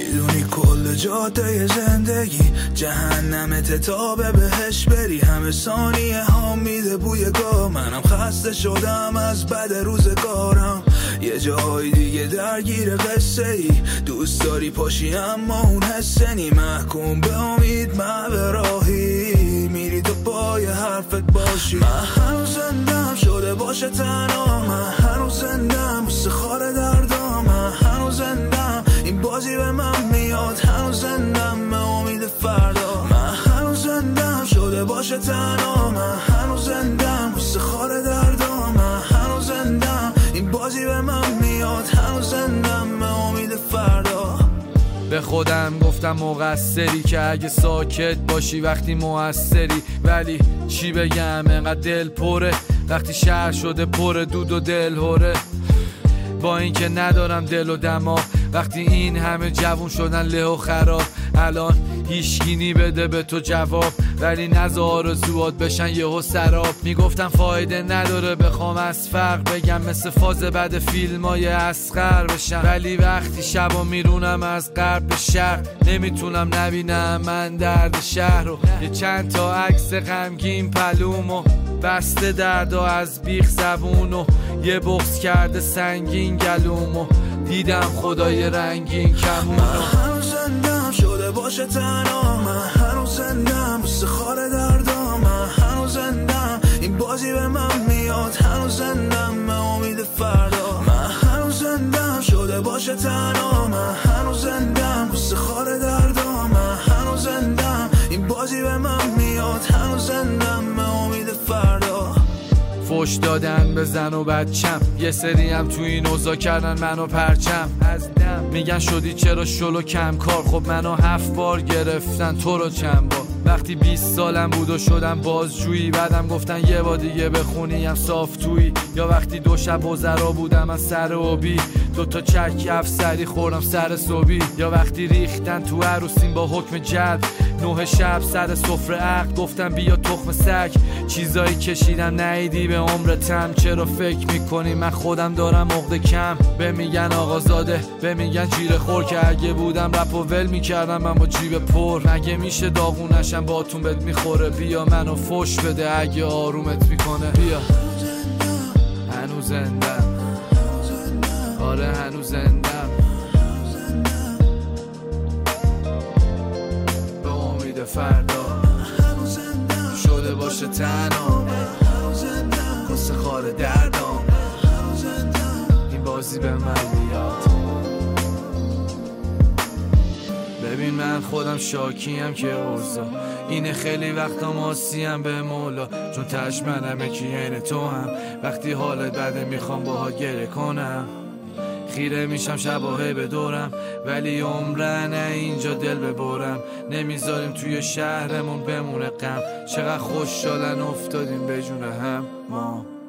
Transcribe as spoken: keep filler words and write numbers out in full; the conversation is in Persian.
میدونی کل جاده زندگی جهنمت تا به بهش بری، همه ثانیه ها میده بوی گاه. منم خسته شدم از بد روزگارم، یه جای دیگه درگیر قصه ای. دوست داری پاشی اما اون حسه نی، محکوم به امید من به راهی میری تو پای حرفت باشی. من هنوز زندم شده باشه تنها، من هنوز زندم بوسه خال دردام، من هنوز زندم این بازی به من میاد، هنوز زندم به امید فردا. من هنوز زندم شده باشه تنها، من هنوز زندم بوسه خال دردام، من هنوز زندم این بازی به من میاد، هنوز زندم به امید فردا. به خودم گفتم مقصری که اگه ساکت باشی وقتی موثری، ولی چی بگم انقدر دل پره وقتی شهر شده پر دود و دل هره. با اینکه ندارم دل و دماغ، وقتی این همه جوون شدن له و خراب، الان هیچگینی بده به تو جواب، ولی نذار آرزوات بشن یهو سراب. میگفتم فایده نداره بخوام از فرق بگم، مثل فاز بعد فیلمای اصغر بشم، ولی وقتی شبا میرونم از غرب به شرق نمیتونم نبینم من درد شهر رو. یه چند تا عکس غمگین پلومو بسته درد و از بیخ زبونو، یه بغض کرده سنگین گلومو، دیدم خدای رنگین کمونو. من هنوز زندم شده باشه تنها، من هنوز زندم بوسه خال دردام، من هنوز زندم این بازی به من میاد، هنوز زندم به امید فردا. من هنوز زندم شده باشه تنها، من هنوز زندم بوسه خال دردام، من هنوز زندم این بازی به من میاد، هنوز زندم به امید فردا. فوش دادن به زن و بچم، یه سری هم تو این اوضاع کردن منو پرچم از دم. میگن شدی چرا شلو کم کار، خب منو هفت بار گرفتن تو رو چند بار. وقتی بیست سالم بود و شدم بازجویی، بعدم گفتن یه بار دیگه بخونی هم صاف تویی. یا وقتی دو شب وزرا بودم از سر اوبی، دوتا چرک افسری خوردم سر صبحی. یا وقتی ریختن تو عروسیم با حکم جلب، نه شب سر سفره عقد گفتم بیا تخم سگ. چیزایی کشیدم نیدی به عمرتم، چرا فکر میکنی من خودم دارم عقده کم؟ به میگن آقازاده، به میگن جیره خور، که اگه بودم رپ و ول میکردم من با جیب پر. مگه میشه داغونشم باتون بهت میخوره، بیا منو فوش بده اگه آرومت میکنه. بیا هنوز زندم، آره هنوز زندم به امید فردا. شده باشه تنها قصه خال دردام، این بازی به من میاد. ببین من خودم شاکیم که اوضاع اینه، خیلی وقتا ماسیم به مولا، چون تش منمه که عین تو هم. وقتی حالت بده میخوام باها گره کنم، خیره میشم شباهه به دورم، ولی عمرنه اینجا دل ببرم. نمیذاریم توی شهرمون بمونه غم، چقدر خوشحالن افتادیم به جون هم ما.